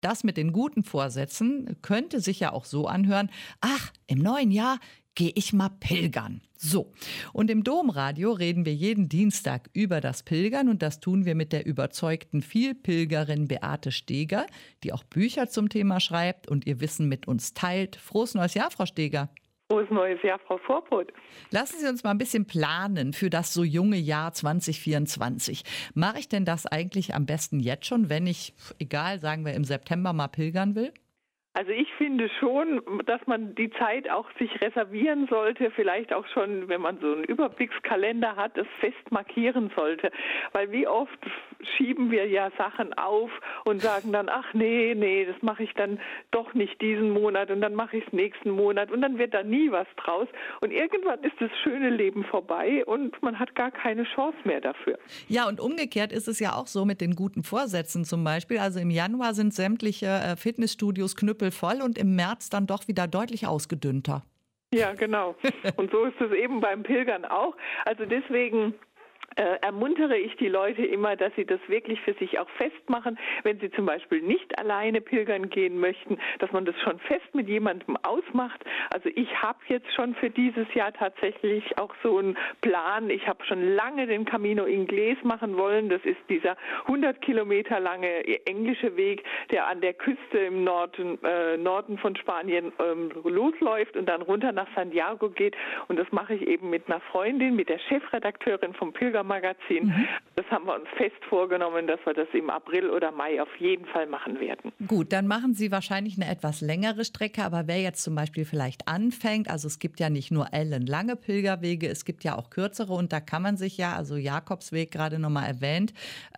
Das mit den guten Vorsätzen könnte sich ja auch so anhören, ach, im neuen Jahr gehe ich mal pilgern. So, und im Domradio reden wir jeden Dienstag über das Pilgern und das tun wir mit der überzeugten Vielpilgerin Beate Steger, die auch Bücher zum Thema schreibt und ihr Wissen mit uns teilt. Frohes neues Jahr, Frau Steger. Frohes neues Jahr, Frau Vorbrot. Lassen Sie uns mal ein bisschen planen für das so junge Jahr 2024. Mache ich denn das eigentlich am besten jetzt schon, wenn ich, egal, sagen wir im September mal pilgern will? Also ich finde schon, dass man die Zeit auch sich reservieren sollte, vielleicht auch schon, wenn man so einen Überblickskalender hat, das fest markieren sollte. Weil wie oft schieben wir ja Sachen auf und sagen dann, ach nee, das mache ich dann doch nicht diesen Monat und dann mache ich es nächsten Monat und dann wird da nie was draus. Und irgendwann ist das schöne Leben vorbei und man hat gar keine Chance mehr dafür. Ja, und umgekehrt ist es ja auch so mit den guten Vorsätzen zum Beispiel. Also im Januar sind sämtliche Fitnessstudios knüppelvoll und im März dann doch wieder deutlich ausgedünnter. Ja, genau. Und so ist es eben beim Pilgern auch. Also deswegen ermuntere ich die Leute immer, dass sie das wirklich für sich auch festmachen, wenn sie zum Beispiel nicht alleine pilgern gehen möchten, dass man das schon fest mit jemandem ausmacht. Also ich habe jetzt schon für dieses Jahr tatsächlich auch so einen Plan. Ich habe schon lange den Camino Inglés machen wollen. Das ist dieser 100 Kilometer lange englische Weg, der an der Küste im Norden von Spanien losläuft und dann runter nach Santiago geht. Und das mache ich eben mit einer Freundin, mit der Chefredakteurin vom Pilgermagazin. Das haben wir uns fest vorgenommen, dass wir das im April oder Mai auf jeden Fall machen werden. Gut, dann machen Sie wahrscheinlich eine etwas längere Strecke, aber wer jetzt zum Beispiel vielleicht anfängt, also es gibt ja nicht nur ellenlange Pilgerwege, es gibt ja auch kürzere und da kann man sich ja, also Jakobsweg gerade nochmal erwähnt,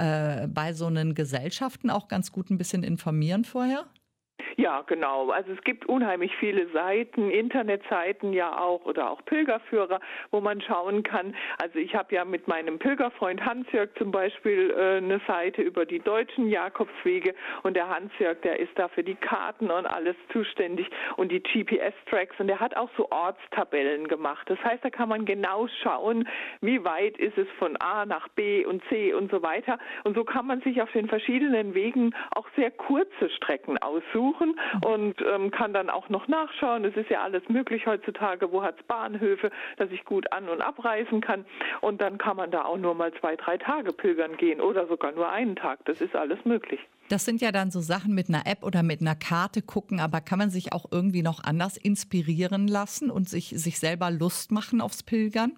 bei so einen Gesellschaften auch ganz gut ein bisschen informieren vorher? Ja, genau. Also es gibt unheimlich viele Seiten, Internetseiten ja auch oder auch Pilgerführer, wo man schauen kann. Also ich habe ja mit meinem Pilgerfreund Hans-Jörg zum Beispiel eine Seite über die deutschen Jakobswege und der Hans-Jörg, der ist da für die Karten und alles zuständig und die GPS-Tracks und der hat auch so Ortstabellen gemacht. Das heißt, da kann man genau schauen, wie weit ist es von A nach B und C und so weiter. Und so kann man sich auf den verschiedenen Wegen auch sehr kurze Strecken aussuchen und kann dann auch noch nachschauen. Es ist ja alles möglich heutzutage. Wo hat es Bahnhöfe, dass ich gut an- und abreisen kann. Und dann kann man da auch nur mal 2-3 Tage pilgern gehen oder sogar nur einen Tag. Das ist alles möglich. Das sind ja dann so Sachen mit einer App oder mit einer Karte gucken, aber kann man sich auch irgendwie noch anders inspirieren lassen und sich selber Lust machen aufs Pilgern?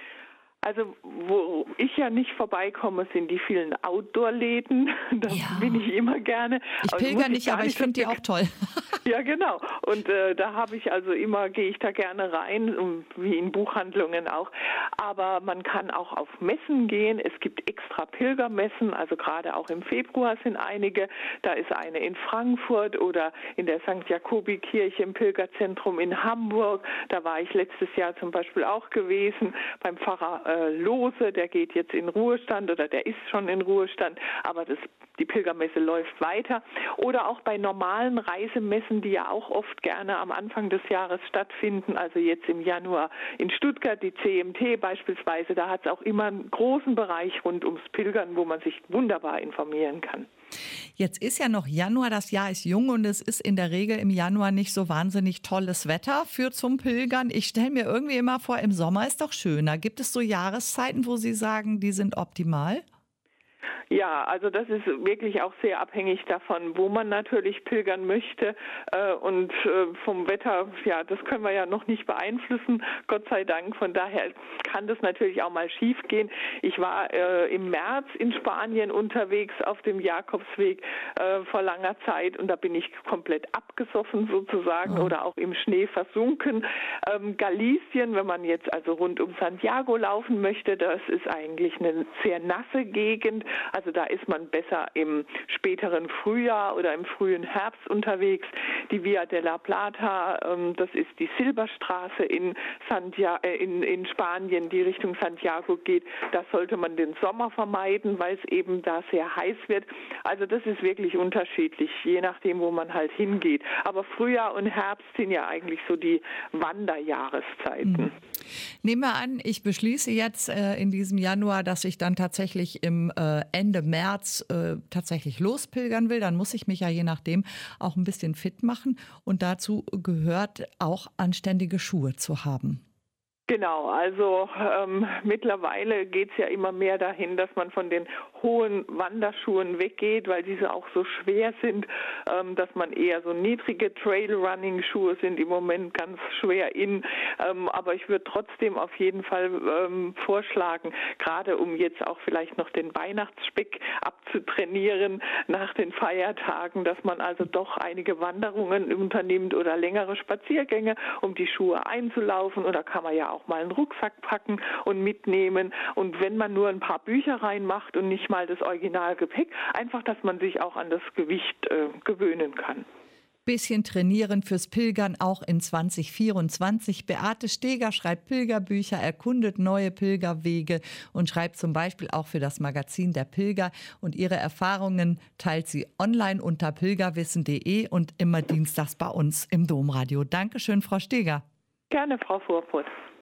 Also wo ich ja nicht vorbeikomme, sind die vielen Outdoor-Läden. Da bin ich immer gerne. Ich pilger nicht, aber ich finde die auch toll. Ja, genau. Und da habe ich also gehe ich da gerne rein, wie in Buchhandlungen auch. Aber man kann auch auf Messen gehen. Es gibt extra Pilgermessen, also gerade auch im Februar sind einige. Da ist eine in Frankfurt oder in der St. Jakobi-Kirche im Pilgerzentrum in Hamburg. Da war ich letztes Jahr zum Beispiel auch gewesen beim Pfarrer Lose, der geht jetzt in Ruhestand oder der ist schon in Ruhestand, aber die Pilgermesse läuft weiter. Oder auch bei normalen Reisemessen, die ja auch oft gerne am Anfang des Jahres stattfinden, also jetzt im Januar in Stuttgart, die CMT beispielsweise, da hat es auch immer einen großen Bereich rund ums Pilgern, wo man sich wunderbar informieren kann. Jetzt ist ja noch Januar, das Jahr ist jung und es ist in der Regel im Januar nicht so wahnsinnig tolles Wetter für zum Pilgern. Ich stelle mir irgendwie immer vor, im Sommer ist doch schöner. Gibt es so Jahreszeiten, wo Sie sagen, die sind optimal? Ja, also das ist wirklich auch sehr abhängig davon, wo man natürlich pilgern möchte und vom Wetter, ja, das können wir ja noch nicht beeinflussen, Gott sei Dank. Von daher kann das natürlich auch mal schief gehen. Ich war im März in Spanien unterwegs auf dem Jakobsweg vor langer Zeit und da bin ich komplett abgesoffen sozusagen oder auch im Schnee versunken. Galicien, wenn man jetzt also rund um Santiago laufen möchte, das ist eigentlich eine sehr nasse Gegend. Also da ist man besser im späteren Frühjahr oder im frühen Herbst unterwegs. Die Via de la Plata, das ist die Silberstraße in Spanien, die Richtung Santiago geht. Da sollte man den Sommer vermeiden, weil es eben da sehr heiß wird. Also das ist wirklich unterschiedlich, je nachdem, wo man halt hingeht. Aber Frühjahr und Herbst sind ja eigentlich so die Wanderjahreszeiten. Nehmen wir an, ich beschließe jetzt in diesem Januar, dass ich dann tatsächlich im Ende Ende März tatsächlich lospilgern will, dann muss ich mich ja je nachdem auch ein bisschen fit machen. Und dazu gehört auch anständige Schuhe zu haben. Genau, also mittlerweile geht es ja immer mehr dahin, dass man von den hohen Wanderschuhen weggeht, weil diese auch so schwer sind, dass man eher so niedrige Trail-Running-Schuhe sind im Moment ganz schwer in. Aber ich würde trotzdem auf jeden Fall vorschlagen, gerade um jetzt auch vielleicht noch den Weihnachtsspeck abzutrainieren nach den Feiertagen, dass man also doch einige Wanderungen unternimmt oder längere Spaziergänge, um die Schuhe einzulaufen. Und da kann man ja auch mal einen Rucksack packen und mitnehmen. Und wenn man nur ein paar Bücher reinmacht und nicht mal das Originalgepäck, einfach, dass man sich auch an das Gewicht gewöhnen kann. Bisschen trainieren fürs Pilgern auch in 2024. Beate Steger schreibt Pilgerbücher, erkundet neue Pilgerwege und schreibt zum Beispiel auch für das Magazin Der Pilger. Und ihre Erfahrungen teilt sie online unter pilgerwissen.de und immer dienstags bei uns im Domradio. Dankeschön, Frau Steger. Gerne, Frau Fuhrputz.